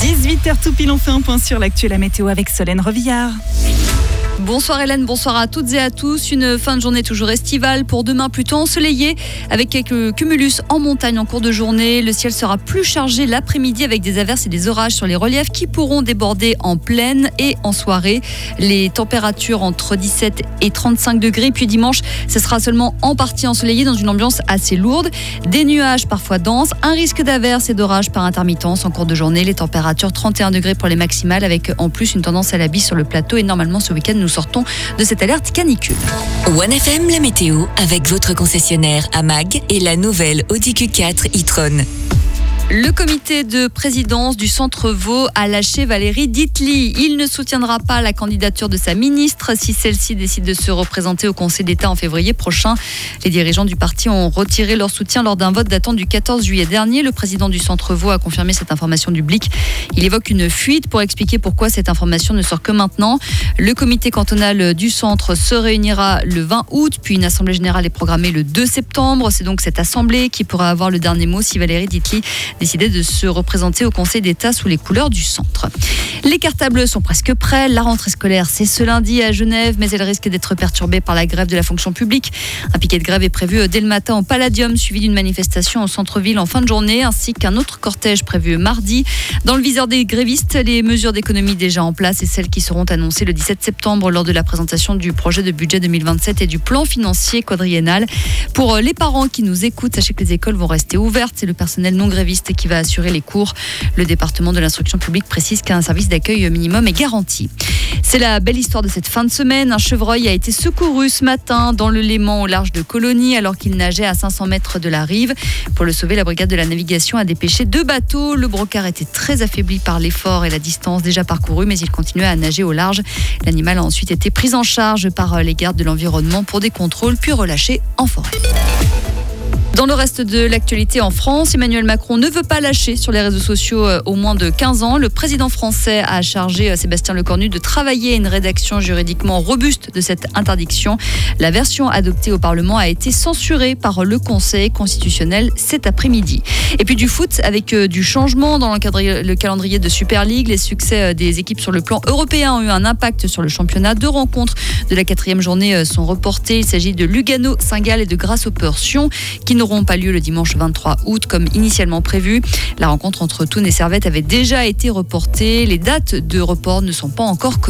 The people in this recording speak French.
18h tout pile, on fait un point sur l'actu et la météo avec Solène Revillard. Bonsoir Hélène, bonsoir à toutes et à tous. Une fin de journée toujours estivale pour demain plutôt ensoleillée avec quelques cumulus en montagne en cours de journée. Le ciel sera plus chargé l'après-midi avec des averses et des orages sur les reliefs qui pourront déborder en plaine et en soirée. Les températures entre 17 et 35 degrés. Puis dimanche, ce sera seulement en partie ensoleillé dans une ambiance assez lourde. Des nuages parfois denses, un risque d'averses et d'orages par intermittence en cours de journée. Les températures 31 degrés pour les maximales avec en plus une tendance à la bise sur le plateau. Et normalement ce week-end, nous sortons de cette alerte canicule. 1FM, la météo, avec votre concessionnaire AMAG et la nouvelle Audi Q4 e-tron. Le comité de présidence du Centre Vaud a lâché Valérie Ditely. Il ne soutiendra pas la candidature de sa ministre si celle-ci décide de se représenter au Conseil d'État en février prochain. Les dirigeants du parti ont retiré leur soutien lors d'un vote datant du 14 juillet dernier. Le président du Centre Vaud a confirmé cette information du Blic. Il évoque une fuite pour expliquer pourquoi cette information ne sort que maintenant. Le comité cantonal du centre se réunira le 20 août, puis une assemblée générale est programmée le 2 septembre. C'est donc cette assemblée qui pourra avoir le dernier mot si Valérie Ditely décidé de se représenter au Conseil d'État sous les couleurs du centre. Les cartables sont presque prêts. La rentrée scolaire, c'est ce lundi à Genève, mais elle risque d'être perturbée par la grève de la fonction publique. Un piquet de grève est prévu dès le matin au Palladium, suivi d'une manifestation au centre-ville en fin de journée, ainsi qu'un autre cortège prévu mardi. Dans le viseur des grévistes, les mesures d'économie déjà en place et celles qui seront annoncées le 17 septembre lors de la présentation du projet de budget 2027 et du plan financier quadriennal. Pour les parents qui nous écoutent, sachez que les écoles vont rester ouvertes. C'est le personnel non gréviste qui va assurer les cours. Le département de l'instruction publique précise qu'un service d'accueil minimum est garanti. C'est la belle histoire de cette fin de semaine. Un chevreuil a été secouru ce matin dans le Léman au large de Colonie alors qu'il nageait à 500 mètres de la rive. Pour le sauver, la brigade de la navigation a dépêché 2 bateaux. Le brocard était très affaibli par l'effort et la distance déjà parcourue, mais il continuait à nager au large. L'animal a ensuite été pris en charge par les gardes de l'environnement pour des contrôles puis relâché en forêt. Dans le reste de l'actualité en France, Emmanuel Macron ne veut pas lâcher sur les réseaux sociaux au moins de 15 ans. Le président français a chargé Sébastien Lecornu de travailler à une rédaction juridiquement robuste de cette interdiction. La version adoptée au Parlement a été censurée par le Conseil constitutionnel cet après-midi. Et puis du foot avec du changement dans le calendrier de Super League. Les succès des équipes sur le plan européen ont eu un impact sur le championnat. 2 rencontres de la 4e journée sont reportées. Il s'agit de Lugano, Saint-Gall et de Grasshopper-Sion qui n'auront pas lieu le dimanche 23 août comme initialement prévu. La rencontre entre Thun et Servette avait déjà été reportée. Les dates de report ne sont pas encore connues.